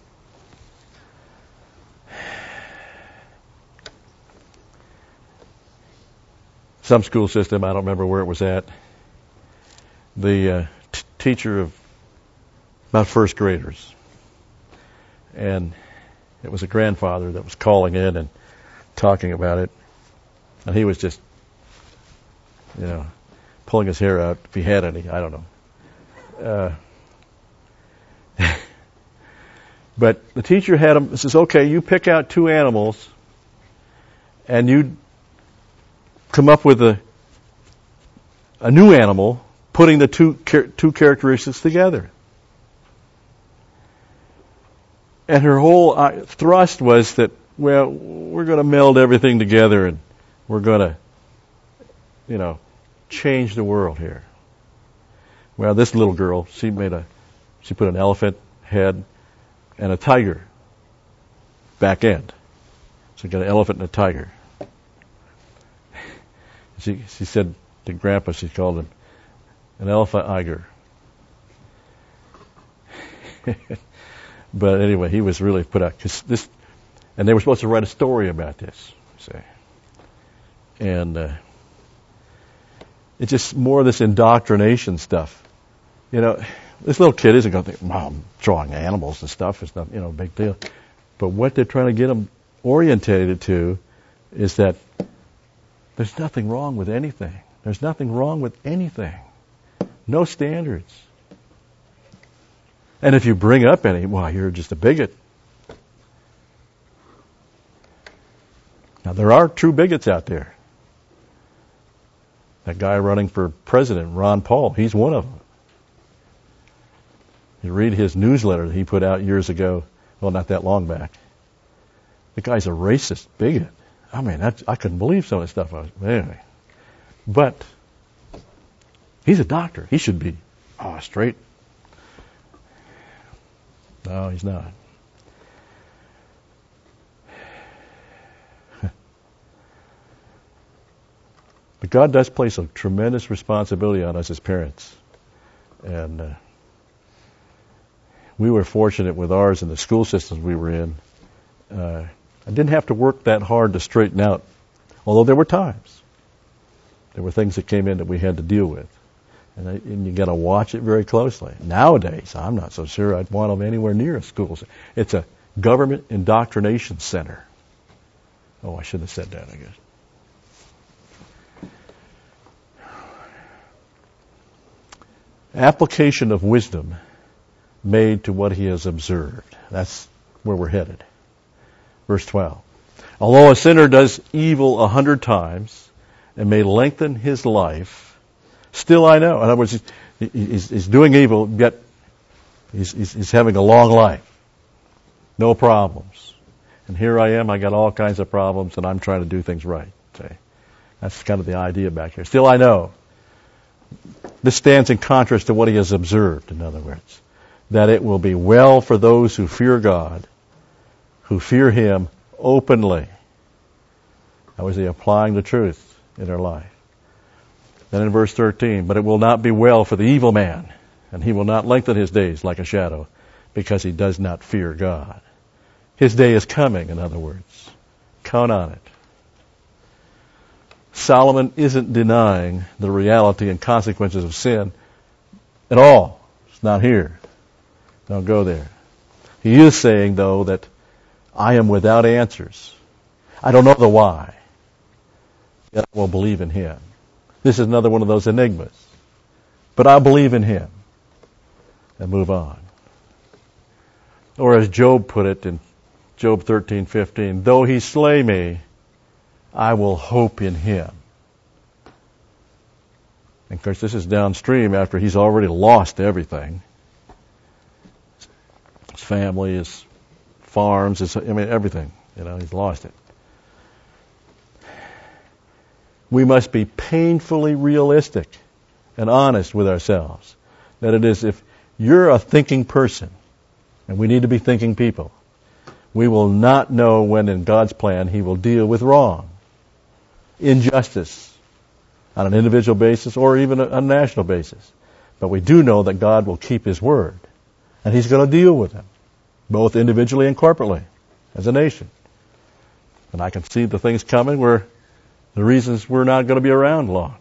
some school system, I don't remember where it was at, the uh, t- teacher of about first graders. And It was a grandfather that was calling in and talking about it. And he was just, you know, pulling his hair out, if he had any, I don't know. Uh, but the teacher had him, says, okay, you pick out two animals, and you come up with a a new animal, putting the two two characteristics together. And her whole uh, thrust was that, well, we're going to meld everything together, and we're going to, you know, change the world here. Well, this little girl, she made a, she put an elephant head and a tiger back end. So you got an elephant and a tiger. She she said to Grandpa, she called him an elephant tiger. But anyway, he was really put out, cause this, and they were supposed to write a story about this. See, and uh, it's just more of this indoctrination stuff. You know, this little kid isn't going to think, "Mom, drawing animals and stuff is not, you know, a big deal." But what they're trying to get them orientated to is that there's nothing wrong with anything. There's nothing wrong with anything. No standards. And if you bring up any, well, you're just a bigot. Now, there are true bigots out there. That guy running for president, Ron Paul, he's one of them. You read his newsletter that he put out years ago, well, not that long back. The guy's a racist bigot. I mean, that's, I couldn't believe some of the stuff I was, anyway. But he's a doctor. He should be oh, straight. No, he's not. But God does place a tremendous responsibility on us as parents. And uh, we were fortunate with ours in the school systems we were in. Uh, I didn't have to work that hard to straighten out, although there were times. There were things that came in that we had to deal with. And, I, and you got to watch it very closely. Nowadays, I'm not so sure I'd want them anywhere near a school. It's a government indoctrination center. Oh, I shouldn't have said that, I guess. Application of wisdom made to what he has observed. That's where we're headed. Verse twelve. Although a sinner does evil a hundred times and may lengthen his life, still I know. In other words, he's, he's, he's doing evil, yet he's, he's, he's having a long life. No problems. And here I am, I got all kinds of problems, and I'm trying to do things right. See? That's kind of the idea back here. Still I know. This stands in contrast to what he has observed, in other words. That it will be well for those who fear God, who fear him openly. How is he applying the truth in their life? Then in verse thirteen, but it will not be well for the evil man, and he will not lengthen his days like a shadow, because he does not fear God. His day is coming, in other words. Count on it. Solomon isn't denying the reality and consequences of sin at all. It's not here. Don't go there. He is saying, though, that I am without answers. I don't know the why. Yet I will believe in him. This is another one of those enigmas. But I believe in him. And move on. Or as Job put it in Job thirteen fifteen, though he slay me, I will hope in him. And of course, this is downstream after he's already lost everything. His family, his farms, his, I mean, everything. You know, he's lost it. We must be painfully realistic and honest with ourselves. That it is, if you're a thinking person, and we need to be thinking people, we will not know when in God's plan he will deal with wrong, injustice, on an individual basis or even a, a national basis. But we do know that God will keep his word, and he's going to deal with them, both individually and corporately, as a nation. And I can see the things coming where the reasons we're not going to be around long.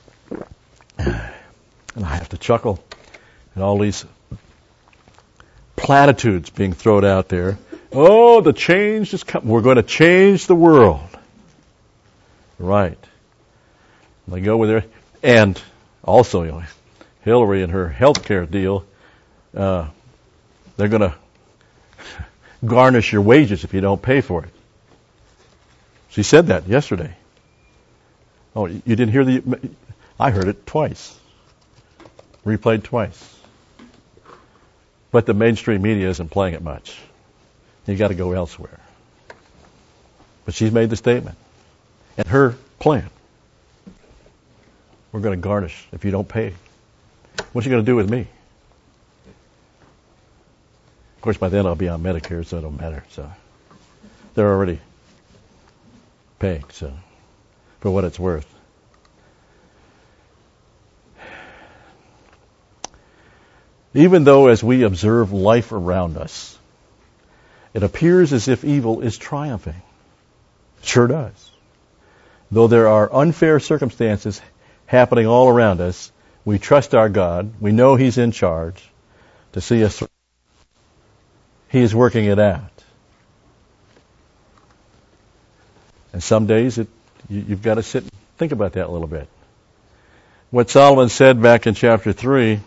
And I have to chuckle at all these platitudes being thrown out there. Oh, the change is coming. We're going to change the world. Right. They go with their, and also, you know, Hillary and her health care deal, uh, they're going to garnish your wages if you don't pay for it. She said that yesterday. Oh, you didn't hear the, I heard it twice. Replayed twice. But the mainstream media isn't playing it much. You got to go elsewhere. But she's made the statement. And her plan. We're going to garnish if you don't pay. What's she going to do with me? Of course, by then I'll be on Medicare, so it don't matter. So they're already paying, so for what it's worth. Even though as we observe life around us, it appears as if evil is triumphing. It sure does. Though there are unfair circumstances happening all around us, we trust our God. We know He's in charge to see us through. He is working it out. And some days it, you, you've got to sit and think about that a little bit. What Solomon said back in chapter three,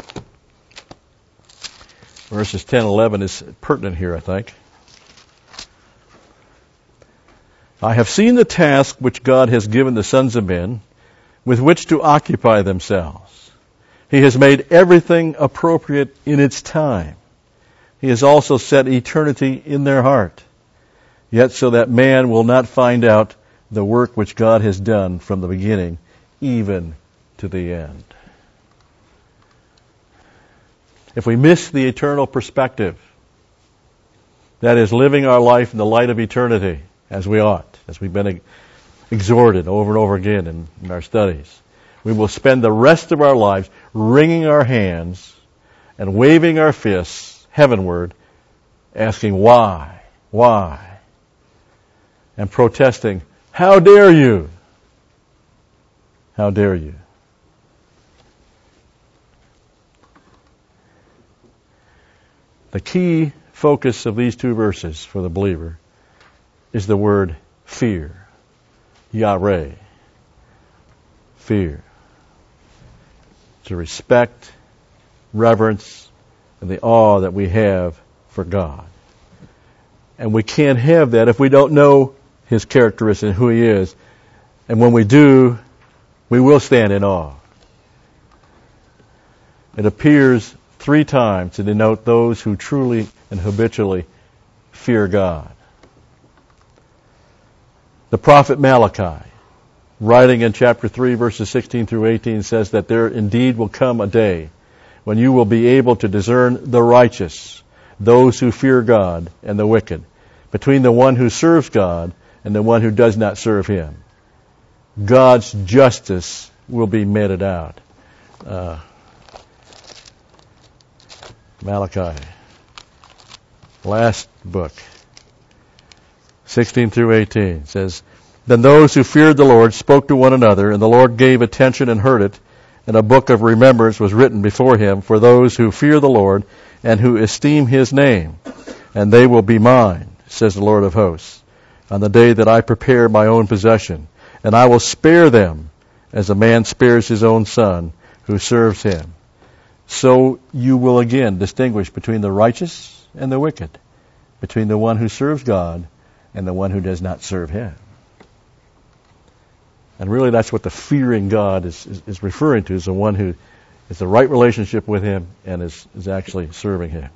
verses ten and eleven, is pertinent here, I think. I have seen the task which God has given the sons of men with which to occupy themselves. He has made everything appropriate in its time. He has also set eternity in their heart, yet so that man will not find out the work which God has done from the beginning, even to the end. If we miss the eternal perspective, that is, living our life in the light of eternity, as we ought, as we've been exhorted over and over again in, in our studies, we will spend the rest of our lives wringing our hands and waving our fists heavenward, asking why, why, and protesting, how dare you, how dare you. The key focus of these two verses for the believer is the word fear. Yireh. Fear. To respect, reverence, and the awe that we have for God. And we can't have that if we don't know His characteristics and who He is. And when we do, we will stand in awe. It appears three times to denote those who truly and habitually fear God. The prophet Malachi, writing in chapter three, verses sixteen through eighteen, says that there indeed will come a day when you will be able to discern the righteous, those who fear God, and the wicked, between the one who serves God and the one who does not serve Him. God's justice will be meted out. Uh, Malachi, last book, sixteen through eighteen, says, Then those who feared the Lord spoke to one another, and the Lord gave attention and heard it, and a book of remembrance was written before Him for those who fear the Lord and who esteem His name. And they will be mine, says the Lord of hosts, on the day that I prepare my own possession, and I will spare them as a man spares his own son who serves him. So you will again distinguish between the righteous and the wicked, between the one who serves God and the one who does not serve Him. And really that's what the fearing God is, is, is referring to, is the one who is the right relationship with Him and is, is actually serving Him.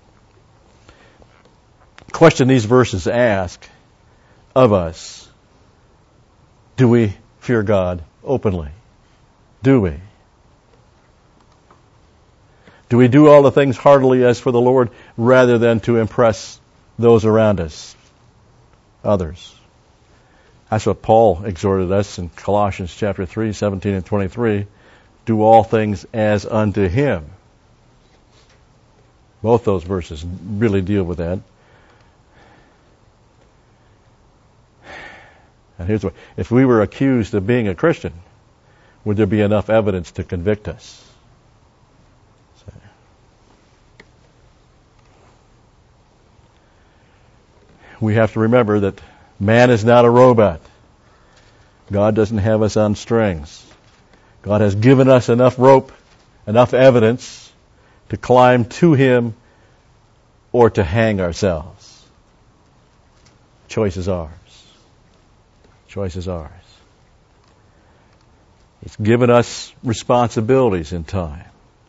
The question these verses ask of us, do we fear God openly? Do we? Do we do all the things heartily as for the Lord rather than to impress those around us, others? That's what Paul exhorted us in Colossians chapter three, seventeen and twenty-three. Do all things as unto Him. Both those verses really deal with that. And here's what, if we were accused of being a Christian, would there be enough evidence to convict us? we have to remember that man is not a robot. God doesn't have us on strings. God has given us enough rope, enough evidence to climb to Him or to hang ourselves. Choice is ours. Choice is ours. He's given us responsibilities in time.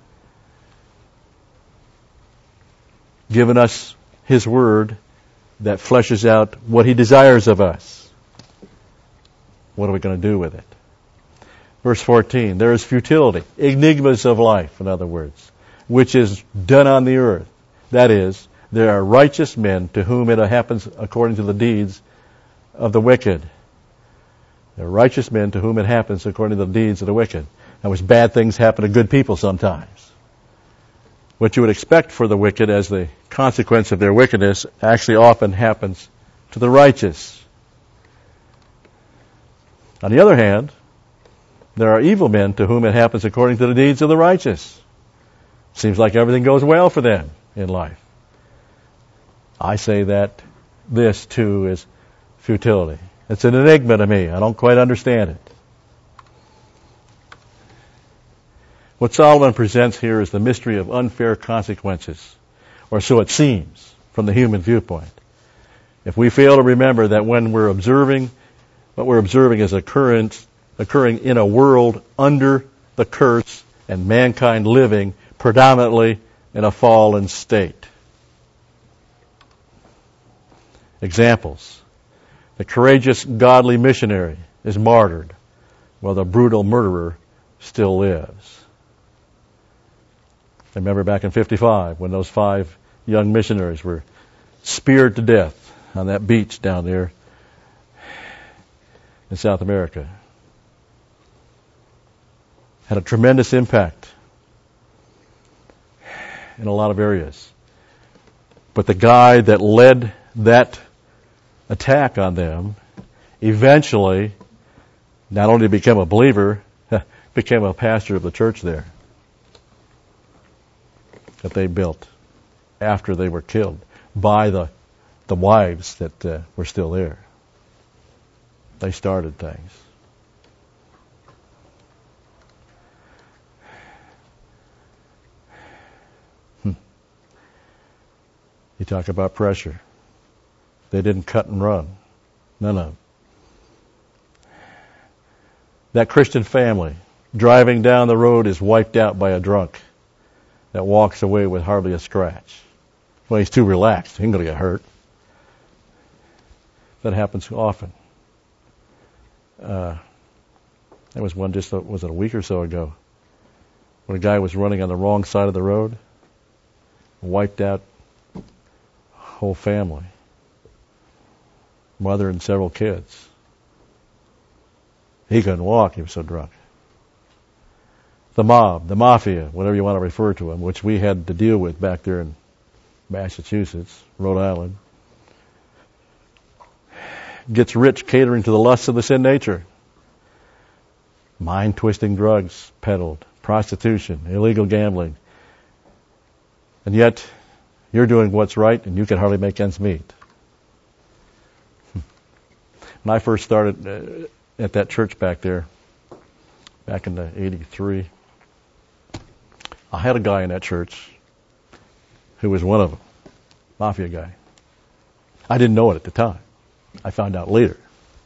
Given us His Word that fleshes out what He desires of us. What are we going to do with it? Verse fourteen, there is futility, enigmas of life, in other words, which is done on the earth. That is, there are righteous men to whom it happens according to the deeds of the wicked. There are righteous men to whom it happens according to the deeds of the wicked. Now, which bad things happen to good people sometimes. What you would expect for the wicked as the consequence of their wickedness actually often happens to the righteous. On the other hand, there are evil men to whom it happens according to the deeds of the righteous. Seems like everything goes well for them in life. I say that this too is futility. It's an enigma to me. I don't quite understand it. What Solomon presents here is the mystery of unfair consequences, or so it seems from the human viewpoint. If we fail to remember that when we're observing, what we're observing is occurrence, occurring in a world under the curse and mankind living predominantly in a fallen state. Examples. The courageous, godly missionary is martyred, while the brutal murderer still lives. I remember back in fifty-five when those five young missionaries were speared to death on that beach down there in South America. Had a tremendous impact in a lot of areas. But the guy that led that attack on them eventually not only became a believer, became a pastor of the church there that they built after they were killed by the the wives that uh, were still there. They started things. Hmm. You talk about pressure. They didn't cut and run. No, no. That Christian family driving down the road is wiped out by a drunk that walks away with hardly a scratch. Well, he's too relaxed. He ain't going to get hurt. That happens often. Uh, there was one just, a, was it a week or so ago, when a guy was running on the wrong side of the road, wiped out whole family, mother and several kids. He couldn't walk, he was so drunk. The mob, the mafia, whatever you want to refer to them, which we had to deal with back there in Massachusetts, Rhode Island, gets rich catering to the lusts of the sin nature. Mind-twisting drugs peddled, prostitution, illegal gambling. And yet, you're doing what's right and you can hardly make ends meet. When I first started uh, at that church back there, back in the eighty-three, I had a guy in that church who was one of them, mafia guy. I didn't know it at the time. I found out later.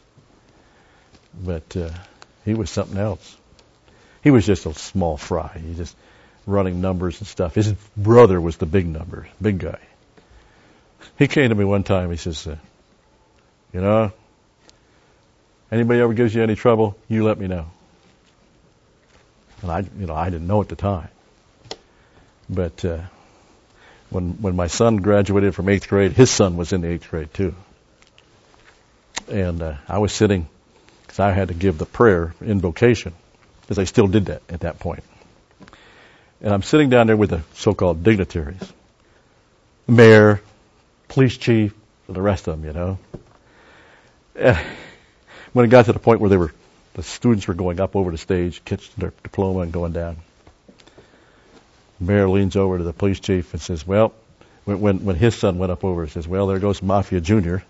But uh, he was something else. He was just a small fry. He just running numbers and stuff. His brother was the big number, big guy. He came to me one time. He says, uh, you know, anybody ever gives you any trouble, you let me know. And I, you know, I didn't know at the time. But uh, when when my son graduated from eighth grade, his son was in the eighth grade too. And uh, I was sitting, because I had to give the prayer invocation, because I still did that at that point. And I'm sitting down there with the so-called dignitaries, mayor, police chief, and the rest of them, you know. And when it got to the point where they were, the students were going up over the stage, catching their diploma and going down, the mayor leans over to the police chief and says, well, when, when, when his son went up over and says, well, there goes Mafia Junior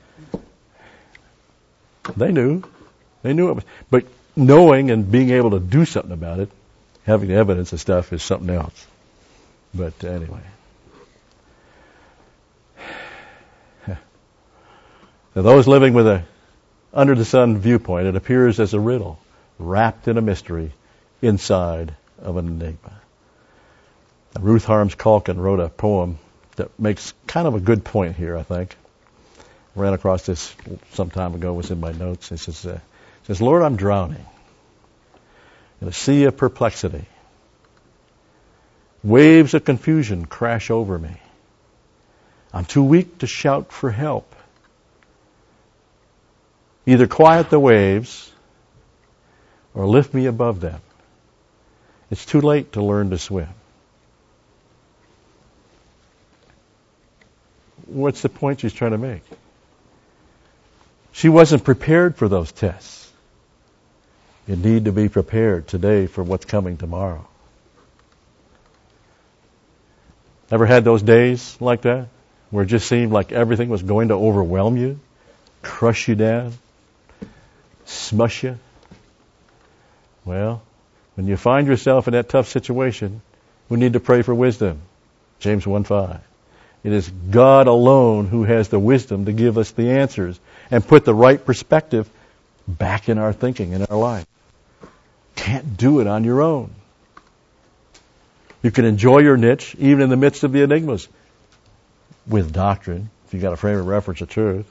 They knew. They knew it was. But knowing and being able to do something about it, having evidence and stuff is something else. But anyway. Now, those living with a under the sun viewpoint, it appears as a riddle, wrapped in a mystery, inside of an enigma. Ruth Harms Calkin wrote a poem that makes kind of a good point here, I think. I ran across this some time ago, it was in my notes. It says, uh, it says, Lord, I'm drowning in a sea of perplexity. Waves of confusion crash over me. I'm too weak to shout for help. Either quiet the waves or lift me above them. It's too late to learn to swim. What's the point she's trying to make? She wasn't prepared for those tests. You need to be prepared today for what's coming tomorrow. Ever had those days like that? Where it just seemed like everything was going to overwhelm you, crush you down, smush you? Well, when you find yourself in that tough situation, we need to pray for wisdom. James one five. It is God alone who has the wisdom to give us the answers and put the right perspective back in our thinking, in our life. Can't do it on your own. You can enjoy your niche even in the midst of the enigmas with doctrine, if you've got a frame of reference of truth.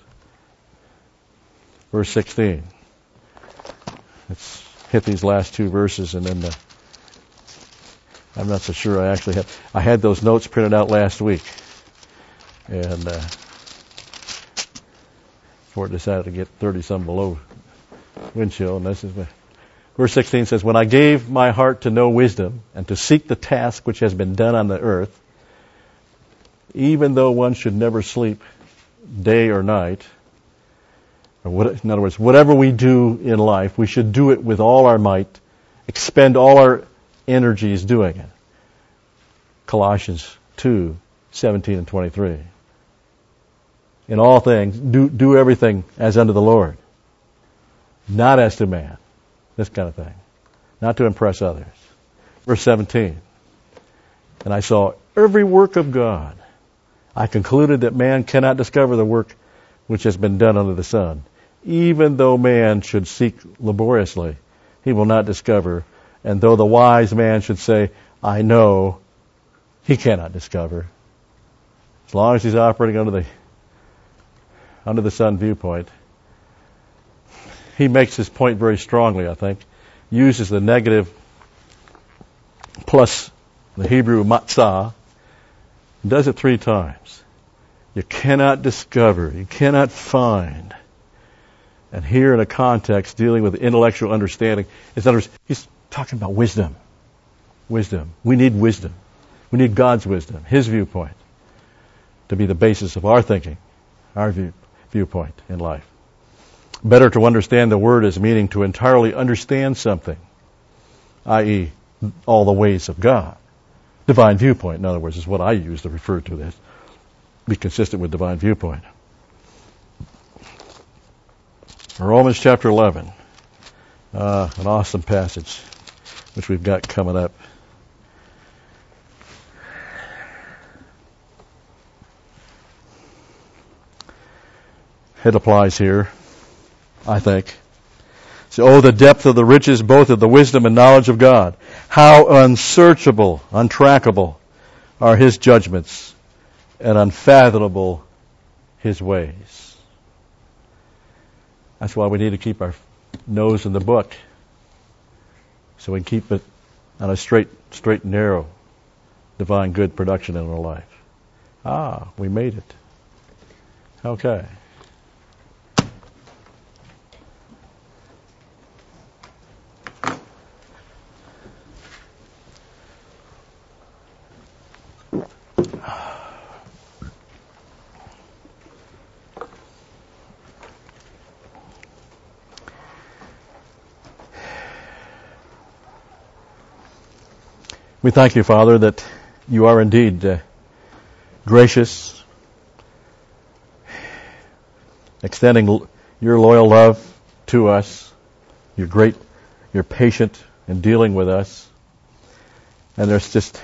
Verse sixteen. Let's hit these last two verses and then the, I'm not so sure I actually have. I had those notes printed out last week. And uh, before it decided to get thirty-some below wind chill. And this is my, verse sixteen says, when I gave my heart to know wisdom and to seek the task which has been done on the earth, even though one should never sleep day or night, or what, in other words, whatever we do in life, we should do it with all our might, expend all our energies doing it. Colossians two seventeen and twenty-three. In all things, do, do everything as unto the Lord, not as to man. This kind of thing. Not to impress others. Verse seventeen. And I saw every work of God. I concluded that man cannot discover the work which has been done under the sun. Even though man should seek laboriously, he will not discover. And though the wise man should say, I know, he cannot discover. As long as he's operating under the under the sun viewpoint, he makes his point very strongly, I think. Uses the negative plus the Hebrew matzah. Does it three times. You cannot discover. You cannot find. And here in a context dealing with intellectual understanding, it's under, he's talking about wisdom. Wisdom. We need wisdom. We need God's wisdom, His viewpoint, to be the basis of our thinking, our view, viewpoint in life. Better to understand the word as meaning to entirely understand something, that is all the ways of God. Divine viewpoint, in other words, is what I use to refer to this. Be consistent with divine viewpoint. Romans chapter eleven. Uh, an awesome passage, which we've got coming up. It applies here, I think. So, oh, the depth of the riches, both of the wisdom and knowledge of God. How unsearchable, untrackable are His judgments, and unfathomable His ways. That's why we need to keep our nose in the book, so we can keep it on a straight, straight and narrow, divine good production in our life. Ah, we made it. Okay. We thank you, Father, that you are indeed uh, gracious, extending your loyal love to us. You're great, you're patient in dealing with us. And there's just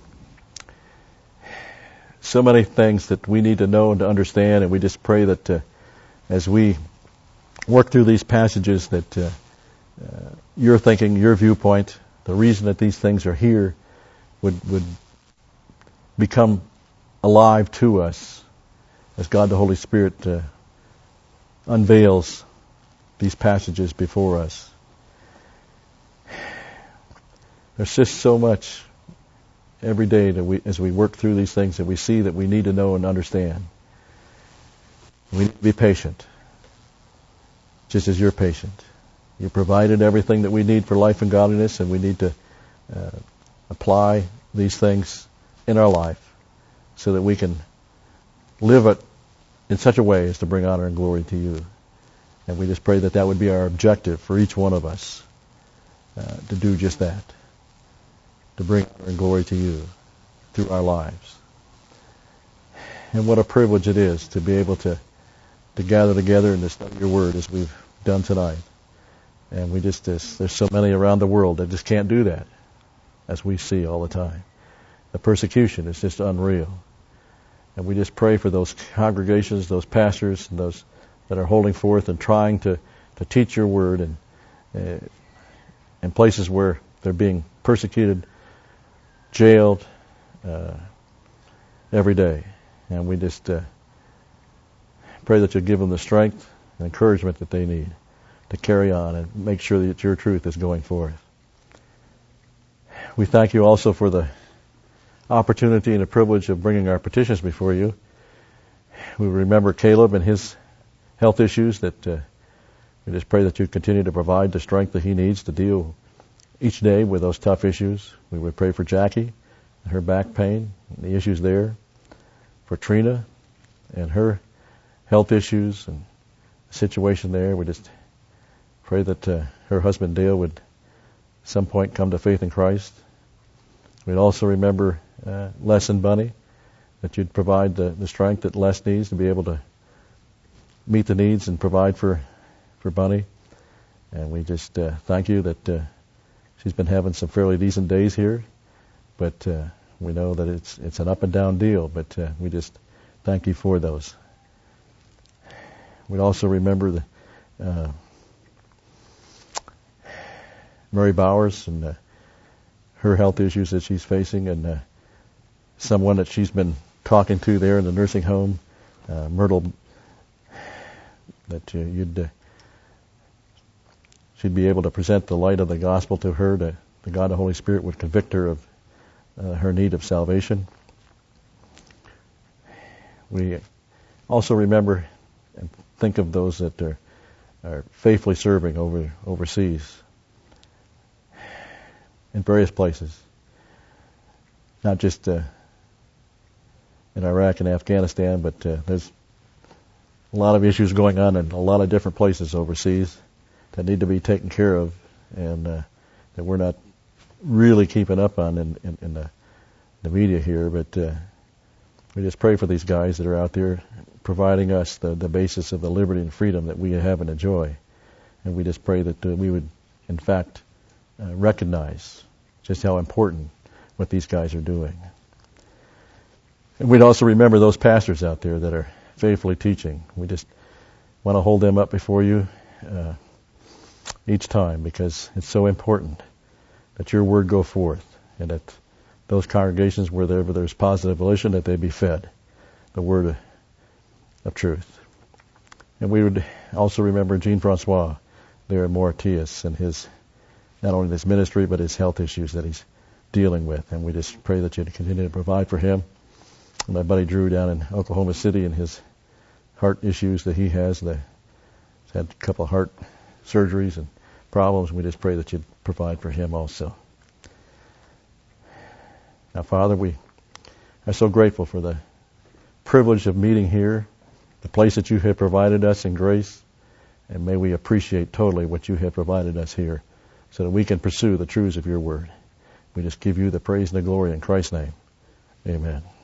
so many things that we need to know and to understand, and we just pray that uh, as we work through these passages that uh, uh, your thinking, your viewpoint, the reason that these things are here would would become alive to us as God the Holy Spirit uh, unveils these passages before us. There's just so much every day that we, as we work through these things, that we see that we need to know and understand. We need to be patient, just as you're patient. You provided everything that we need for life and godliness, and we need to uh, apply these things in our life so that we can live it in such a way as to bring honor and glory to you. And we just pray that that would be our objective for each one of us, uh, to do just that, to bring honor and glory to you through our lives. And what a privilege it is to be able to, to gather together and to study your word as we've done tonight. And we just, there's, there's so many around the world that just can't do that, as we see all the time. The persecution is just unreal. And we just pray for those congregations, those pastors, and those that are holding forth and trying to, to teach your word, and uh, in places where they're being persecuted, jailed uh, every day. And we just uh, pray that you'll give them the strength and encouragement that they need to carry on and make sure that your truth is going forth. We thank you also for the opportunity and the privilege of bringing our petitions before you. We remember Caleb and his health issues, that uh, we just pray that you continue to provide the strength that he needs to deal each day with those tough issues. We would pray for Jackie and her back pain and the issues there, for Trina and her health issues and the situation there. We just pray that uh, her husband Dale would at some point come to faith in Christ. We'd also remember uh, Les and Bunny, that you'd provide the, the strength that Les needs to be able to meet the needs and provide for, for Bunny. And we just uh, thank you that uh, she's been having some fairly decent days here, but uh, we know that it's it's an up and down deal, but uh, we just thank you for those. We'd also remember the uh, Mary Bowers and uh, her health issues that she's facing, and uh, someone that she's been talking to there in the nursing home, uh, Myrtle, that uh, you'd uh, she'd be able to present the light of the gospel to her, that the God the Holy Spirit would convict her of uh, her need of salvation. We also remember and think of those that are, are faithfully serving over overseas in various places, not just uh, in Iraq and Afghanistan, but uh, there's a lot of issues going on in a lot of different places overseas that need to be taken care of, and uh, that we're not really keeping up on in, in, in the, the media here. But uh, we just pray for these guys that are out there providing us the, the basis of the liberty and freedom that we have and enjoy. And we just pray that uh, we would, in fact, uh, recognize just how important what these guys are doing. And we'd also remember those pastors out there that are faithfully teaching. We just want to hold them up before you uh, each time, because it's so important that your word go forth, and that those congregations, wherever there's positive volition, that they be fed the word of, of truth. And we would also remember Jean-Francois there in Mauritius, and his, not only his ministry, but his health issues that he's dealing with. And we just pray that you'd continue to provide for him. And my buddy Drew down in Oklahoma City, and his heart issues that he has. He's had a couple of heart surgeries and problems. We just pray that you'd provide for him also. Now, Father, we are so grateful for the privilege of meeting here, the place that you have provided us in grace, and may we appreciate totally what you have provided us here so that we can pursue the truths of your word. We just give you the praise and the glory in Christ's name. Amen.